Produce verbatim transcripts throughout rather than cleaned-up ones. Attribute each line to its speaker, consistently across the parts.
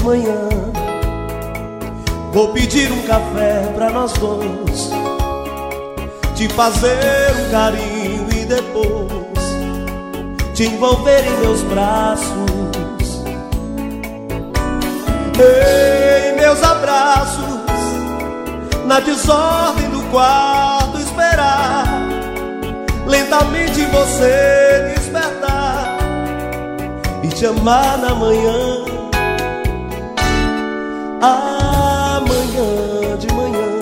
Speaker 1: manhã vou pedir um café pra nós dois, te fazer um carinho e depois te envolver em meus braços, em meus abraços, na desordem do quarto esperar lentamente você despertar e te amar na manhã. Amanhã de manhã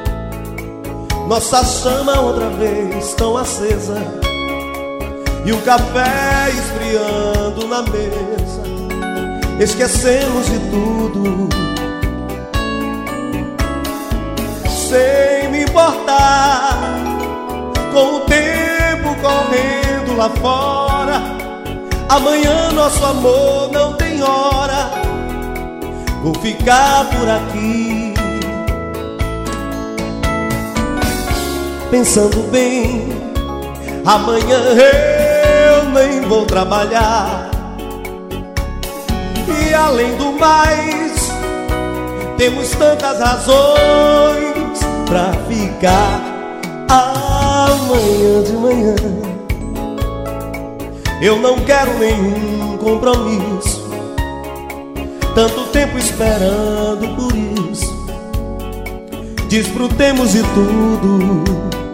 Speaker 1: nossa chama outra vez tão acesa e o café esfriando na mesa, esquecemos de tudo sem me importar com o tempo correndo lá fora. Amanhã nosso amor não tem hora, vou ficar por aqui pensando bem. Amanhã eu nem vou trabalhar e além do mais temos tantas razões pra ficar. Amanhã de manhã eu não quero nenhum compromisso, tanto tempo esperando por isso, desfrutemos de tudo.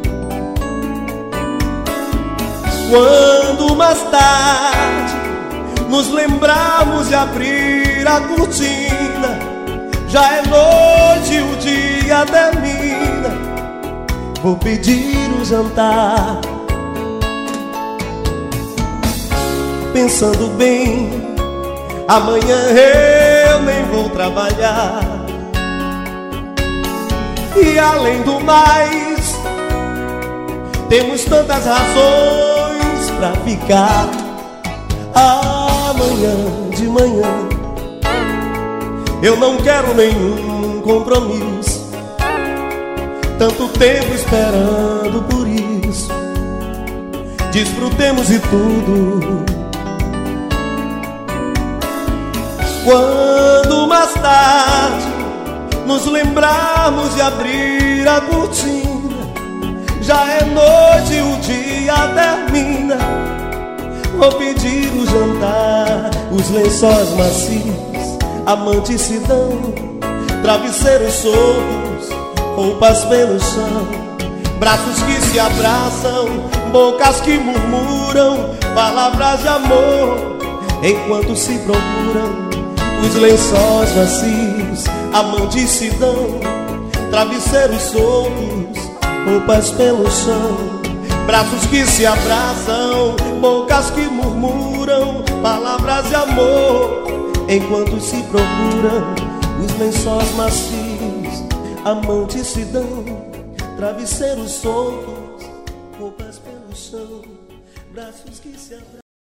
Speaker 1: Quando mais tarde nos lembrarmos de abrir a cortina, já é noite, o dia termina, vou pedir um jantar pensando bem. Amanhã eu nem vou trabalhar e além do mais temos tantas razões pra ficar. Amanhã de manhã eu não quero nenhum compromisso, tanto tempo esperando por isso, desfrutemos de tudo. Quando mais tarde nos lembrarmos de abrir a cortina, já é noite, o dia termina, vou pedir o jantar. Os lençóis macios, a manticidão, travesseiros soltos, roupas pelo chão, braços que se abraçam, bocas que murmuram palavras de amor enquanto se procuram. Os lençóis macios, a manticidão, travesseiros soltos, roupas pelo chão, braços que se abraçam, bocas que murmuram palavras de amor enquanto se procuram. Os lençóis macios, a manticidão, travesseiros soltos, roupas pelo chão, braços que se abraçam.